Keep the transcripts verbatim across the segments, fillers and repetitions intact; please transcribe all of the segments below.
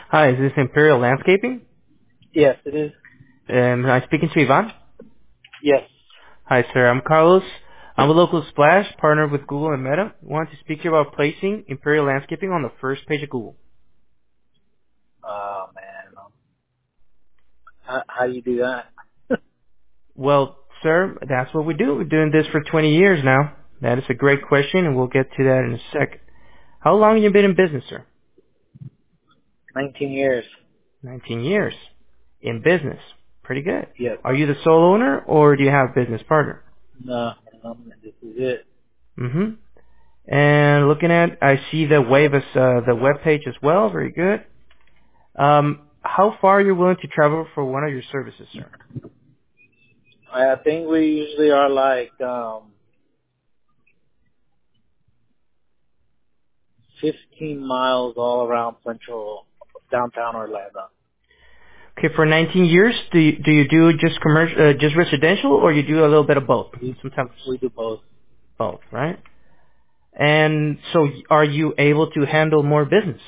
Hi, is this Imperial Landscaping? Yes, it is. Um, am I speaking to Ivan? Yes. Hi, sir. I'm Carlos. I'm a local Splash partner with Google and Meta. I wanted to speak to you about placing Imperial Landscaping on the first page of Google. Oh man, um, how how you do that? Well, sir, that's what we do. We're doing this for twenty years now. That is a great question, and we'll get to that in a sec. How long have you been in business, sir? Nineteen years. nineteen years. In business. Pretty good. Yes. Are you the sole owner, or do you have a business partner? No, um, this is it. Mm-hmm. And looking at, I see the wave as uh, the web page as well. Very good. Um, how far are you willing to travel for one of your services, sir? I think we usually are like um fifteen miles all around central downtown Orlando. Okay, for nineteen years, do you, do you do just commercial, uh, just residential, or you do a little bit of both? We Sometimes we do both. both, right? And so, are you able to handle more business,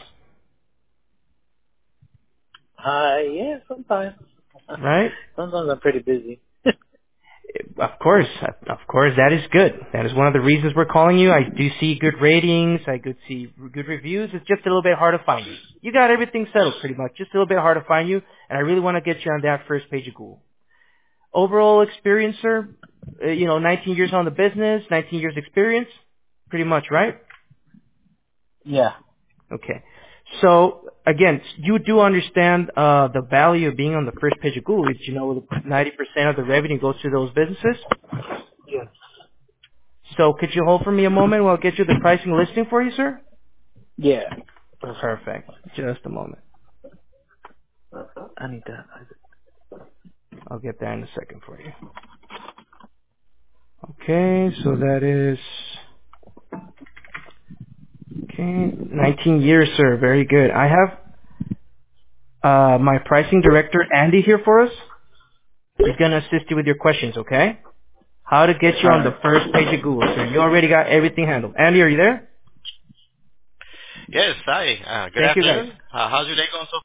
Uh yeah, sometimes. right? Sometimes I'm pretty busy. Of course, of course, that is good. That is one of the reasons we're calling you. I do see good ratings. I could see good reviews. It's just a little bit hard to find you. You got everything settled pretty much. Just a little bit hard to find you, and I really want to get you on that first page of Google. Overall experience, sir, uh, you know, nineteen years on the business, nineteen years experience, pretty much, right? Yeah. Okay. So again, you do understand uh, the value of being on the first page of Google. Did you know ninety percent of the revenue goes to those businesses? Yes. So could you hold for me a moment while I get you the pricing listing for you, sir? Yeah. Perfect. Just a moment. I need that. I'll get that in a second for you. Okay, so that is okay, nineteen years, sir. Very good. I have uh, my pricing director, Andy, here for us. He's going to assist you with your questions, okay? How to get you All on the right. first page of Google, sir. You already got everything handled. Andy, are you there? Yes, hi. Uh, good Thank you, guys. afternoon. Uh, how's your day going so